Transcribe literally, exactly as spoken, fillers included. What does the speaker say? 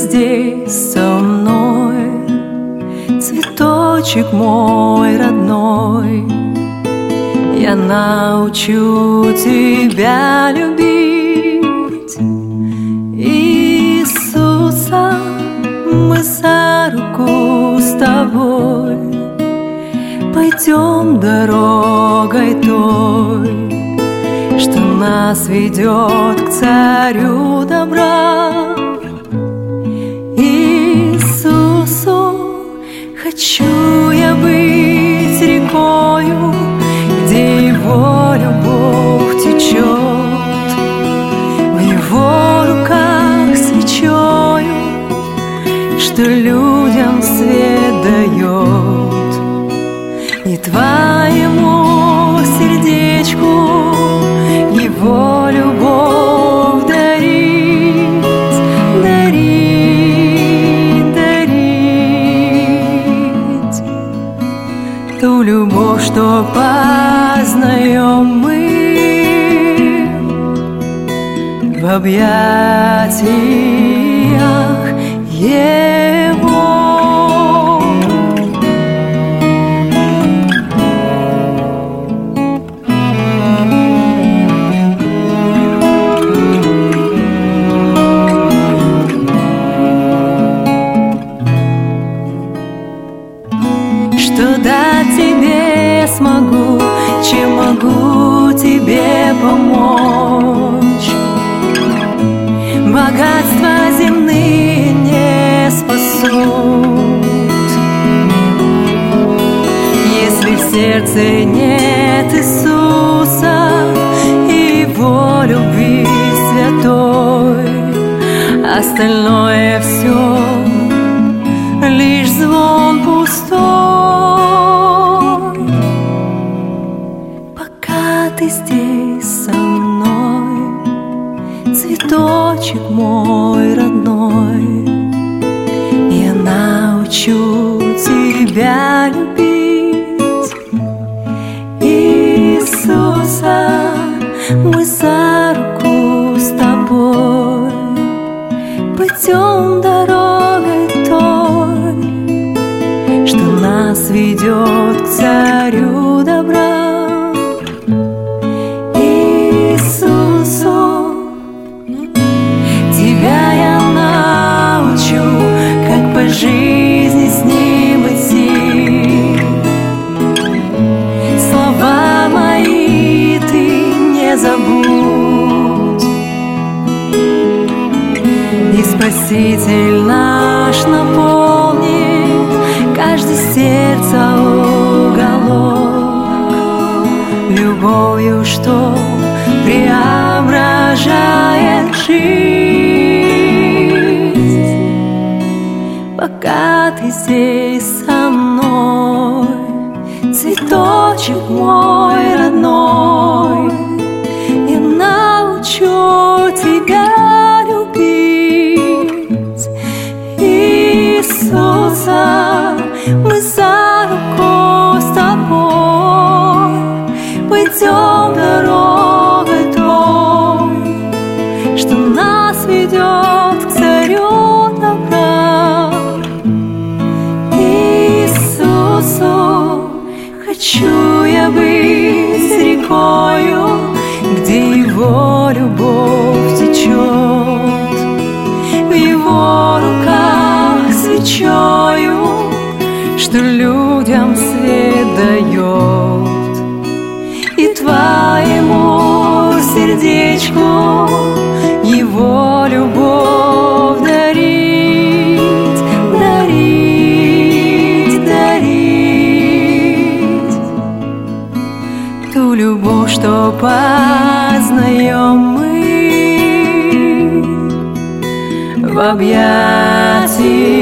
здесь со мной, цветочек мой родной. Я научу тебя любить Иисуса. Мы за руку с тобой пойдем дорогой той, что нас ведет к царю добра. Иисусу хочу я быть рекою, где Его любовь течет, в Его руках свечою, что людям свет дает, и твоему сердечку Его любовь дарить, дарить, дарить. Ту любовь, что познаем мы в объятиях Его. Что дать тебе смогу, чем могу тебе помочь? Богатства земные не спасут, если в сердце нет Иисуса и Его любви святой. Остальное все лишь звон пустой. Пока ты здесь со мной, цветочек мой родной, я научу тебя любить Иисуса. Мы за руку с тобой пойдем дорогой той, что нас ведет к царю добра. Иисусу тебя я научу, как по жизни с Ним идти. Слова мои ты не забудь, и Спаситель наш наполнит каждое сердце уголок любовью, что преображает жизнь. Пока ты здесь со мной, цветочек мой родной, я научу тебя любить Иисуса. Мы за руку с тобой пойдем дорогой той, что нас ведет к царю добра. Иисусу хочу я быть рекою, где Его любовь течет, в Его руках свечою, что людям свет дает, и твоему сердечку Его любовь дарить, дарить, дарить. Ту любовь, что познаем мы в объятиях